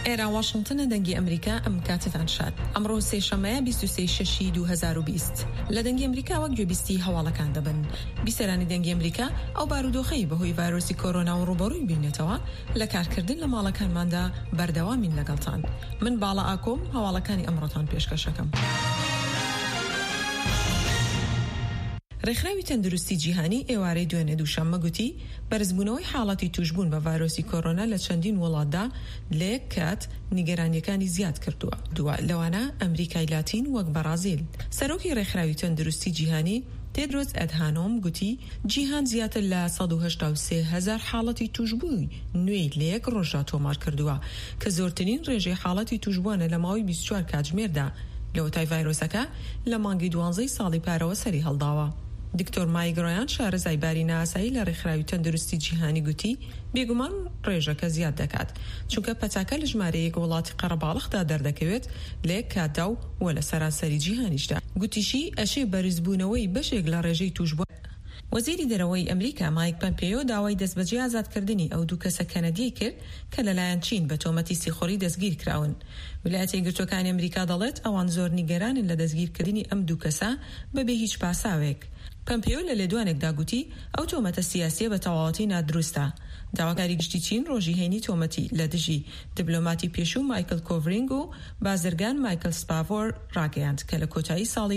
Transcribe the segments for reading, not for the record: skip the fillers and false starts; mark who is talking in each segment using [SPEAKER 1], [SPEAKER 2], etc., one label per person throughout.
[SPEAKER 1] ئێرە واشنگتنە دەنگی ئەمریکا ئەم کاتتان شاد. ئەمڕۆ سێشەمەیە 23/6/2020 لە دەنگی ئەمریکا وەک گوێبیستی هەواڵەکان دەبن. بیسەرانی دەنگی ئەمریکا ئەو بارودۆخەی بەهۆی ڤایرۆسی کۆرۆنا و ڕوبەڕووی بینێتەوە لە کارکردن لە ماڵەکانماندا بەردەوامین لەگەڵتان. من باڵا ئاکۆم هەواڵەکانی ئەمڕۆتان پێشکەشەکەم. ڕێکخراوی تەندروستی جیهانی ئێوارەی دوێنێ دووشەممە گوتی بەرزبوونەوەی حاڵەتی توشبوون بە ڤایرۆسی کۆرۆنا لە چەندین وڵاتدا لە یەک کات نیگەرانیەکانی زیاد کردووە. دووە لەوانە ئەمریکای لاتین وەک بەرازیل. سەرۆکی ڕێکخراوی تەندروستی جیهانی تێدرۆس ئەدهانۆم گوتی جیهان زیاتر لە 183,000 حاڵەتی توشبووی نوێی لە یەک ڕۆژدا تۆمار کردووە کە زۆرترین ڕێژەی حاڵەتی توشبووانە لە ماوەی 24 کاتژمێردا لەوەتای ڤایرۆسەکە لە مانگی 12 ساڵی پارەوە سەری هەڵداوە. دکتۆر مایگرۆیان شارەزای باری ناسایی لە ڕێکخراوی تەندروستی جیهانی گوتی بێگومان ڕێژەکە زیاد دەکات چونکە پەتاکە لە ژمارەیەک وڵاتی قەرەباڵغدا دەردەکەوێت لە یەک کاتدا و لە سەرانسەری جیهانیشدا. گوتیشی ئەشێ بەرزبوونەوەی بەشێک لە ڕێژەی توشبوون. وەزیری دەرەوەی ئەمریکا مایک پۆمپیۆ داوای دەستبەجێ ئازادکردنی ئەو دوو کەسە کەنەدی کرد کە لەلایەن چین بە تۆمەتی سیخۆری دەستگیر کراون. ویلایەتە یەکگرتووەکانی ئەمریکا دەڵێت ئەوان زۆر نیگەرانن لە دەستگیرکردنی ئەم دوو کەسە بەبێ هیچ پاساوێک. پۆمپیۆ لە لێدوانێکدا گوتی ئەو تۆمەتە سیاسیە بە تەواوەتی نادروستە. داواکاری گشتی چین ڕۆژی هێنی تۆمەتی لە دژی دیپلۆماتی پێشوو مایکل کۆڤرینگ و بازرگان مایکل سپاڤۆر ڕاگەیاند کە لە کۆتایی ساڵی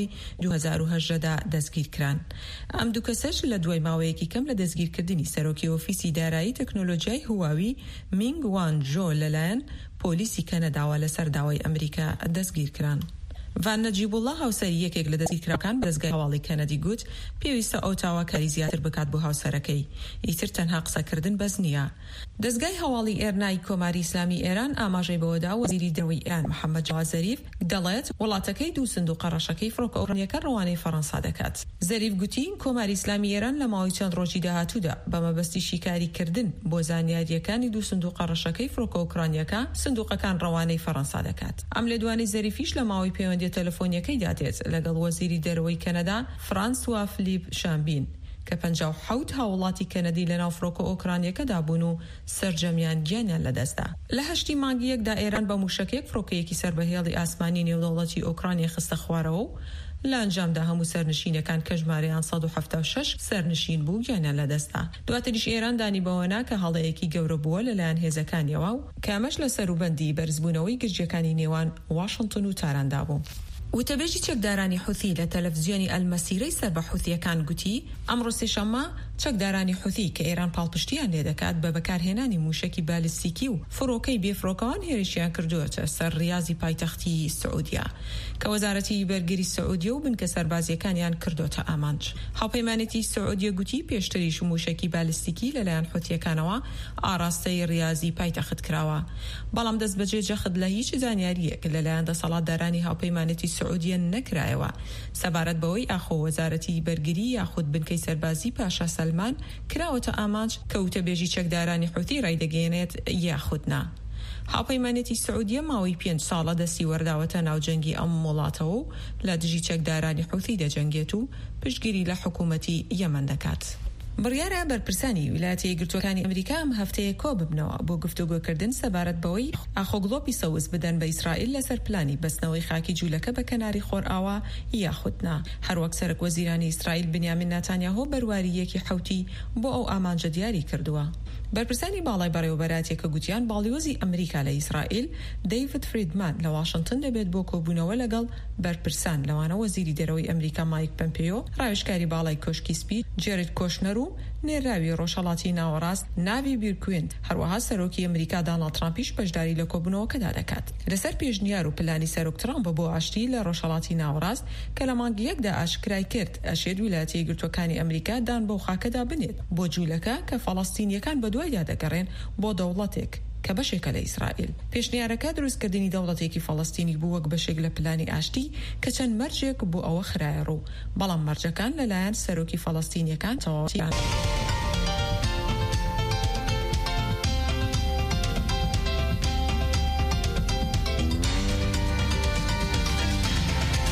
[SPEAKER 1] 2018دا دەستگیر کران. ئەم دوو کەسەش لە دوای ماوەیەکی کەم لە دەستگیرکردنی سەرۆکی ئۆفیسی دارایی تەکنۆلۆژیای هواوی مینگ وان جۆ لەلایەن پۆلیسی کەنەداوە لەسەر داوای ئەمریکا دەستگیر کران. ڤان نەجیبوڵڵا هاوسەری یەکێک لە دەستگیرکراوەکان دەستگای هەواڵی کەنەدی گوت پێویستە ئەو تاواکاری زیاتر بکات بۆ هاوسەرەکەی، ئیتر تەنها قسەکردن بەس نییە. دەستگای هەواڵی ئێرنای کۆماری ئیسلامی ئێران ئاماژەی بەوەدا وەزیری دەرەوەی ئێران محەممەد جاواد زەریف دەڵێت وڵاتەکەی دوو سندوقە ڕەشەکەی فڕۆکە ئۆڕانیەکە ڕەوانەی فەڕەنسا دەکات. زەریف گوتی کۆماری ئیسلامی ئێران لە ماوەی چەند ڕۆژی داهاتوودا بە مەبەستی شیکاریکردن بۆ زانیاریەکانی دوو سندوقە ڕەشەکەی فڕۆکە ئۆکرانیەکە سندوقەکان ڕەوانەی فەڕەنسا دەکات. ئەم لێدوانی زەریفیش لە ماوەی پەیوەندی تەلەفۆنیەکەی دادێت لەگەڵ وەزیری دەرەوەی کەنەدا فرانسوا فلیپ شامبین کە 57 هاوڵاتی کەنەدی لە ناو فڕۆکە ئۆکرانیەکەدا بوون و سەرجەمیان گیانیان لەدەستدا. لە 8 مانگی یەکدا ئێران بە موشکێک فڕۆکەیەکی سەربەهێڵی ئاسمانی نێودەوڵەتی ئۆکرانیا خستە خوارەوە و لە ئەنجامدا هەموو سەرنشینەکان کە ژمارەیان 176 سەرنشین بوو گیانیان لەدەستا. دواتریش ئێران دانی بەوەنا کە هەڵەیەکی گەورە بووە لەلایەن هێزەکانیەوە و کامەش لە سەروبەندی بەرزبوونەوەی گرجەکانی نێوان واشنگتن و تاراندا بوو. وتەبێژی چەکدارانی حوثی لە تەلەڤیزیۆنی ئەلمەسیرەی سەر بە حوثیەکان گوتی ئەمڕۆ سێشەممە چەکدارانی حوثی کە ئێران پاڵپشتیان لێ دەکات بە بەکارهێنانی موشکی بالیستیکی و فڕۆکەی بێفڕۆکەوان هێرشیان کردووەتە سەر ریاضی پایتەختی سعودیا کە وەزارەتی بەرگری سعودیە و بنکە سەربازیەکانیان کردوتە ئامانج. هاوپەیمانێتی سعودیە گوتی پێشتریش موشکی بالیستیکی لەلایەن حوثیەکانەوە ئاراستەی ریاضی پایتەخت کراوە. بەڵام دەستبەجێ جەخت لە هیچ زانیاریەک لەلایەن دەسەڵاتدارانی هاوپەیمانێتی سعودیە نەکرایەوە سەبارەت بەوەی ئاخۆ وەزارەتی بەرگری یاخود بنکەی سەربازی پاشا سەلمان کراوەتە ئامانج کە وتەبێژی چەکدارانی حوثی ڕایدەگەێنێت یاخودنا. هاوپەیمانێتی سعودیە ماوەی 5 ساڵە دەستی وەرداوەتە ناوجەنگی ئەم وڵاتەوە و لە دژی چەکدارانی حوثی دەجەنگێت و پشتگیری لە حکوومەتی یەمەن دەکات. بڕیارە بەرپرسانی ویلایەتە یەکگرتووەکانی ئەمریکا ئەم هەفتەیە کۆ ببنەوە بۆ گفتوگۆکردن سەبارەت بەوەی ئاخۆگڵۆپی سەوز بدەن بە ئیسرائیل لەسەر پلانی بەستنەوەی خاکی جوولەکە بە کەناری خۆرئاوا یاخودنا. هەروەک سەرۆک وەزیرانی ئیسرائیل بنیامین ناتانیاهۆ بەرواریەکی حوتی بۆ ئەو ئامانجە دیاری کردووە. بەرپرسانی باڵای بەڕێوەبەراتێکە گوتیان باڵیۆزی ئەمریکا لە ئیسرائیل دەیڤید فریدمان لە واشنگتن دەبێت بۆ کۆبوونەوە لەگەڵ بەرپرسان لەوانە وەزیری دەرەوەی ئەمریکا مایک پۆمپیۆ، ڕاوێژکاری باڵای کۆشکی سپی جێرد کۆشنەر و نێراوی ڕۆژهەڵاتی ناوەڕاست ناوی بیرکوێن. هەروەها سەرۆکی ئەمریکا دۆناڵد ترامپیش بەشداری لە کۆبوونەوەکەدا دەکات. لەسەر پێشنیار و پلانی سەرۆک ترامپ بۆ ئاشتی لە ڕۆژهەڵاتی ناوەڕاست کە لە مانگی یەکدا ئاشکرای کرد ئەشێت ویلایەتە یەکگرتووەکانی ئەمریکا دان بەو خاکەدا بنێت بۆ جوولەکە کە فەڵەستینیەکان بەدوایدا دەگەڕێن بۆ دەوڵەتێک کە بەشێکە لە ئیسرائیل. پێشنیارەکە دروستکردنی دەوڵەتێکی فەڵەستینی بوو وەک بەشێک لە پلانی ئاشتی کە چەند مەرجێک بۆ ئەوە خرایە ڕوو، بەڵام مەرجەکان لەلایەن سەرۆکی فەڵەستینیەکان تەواویان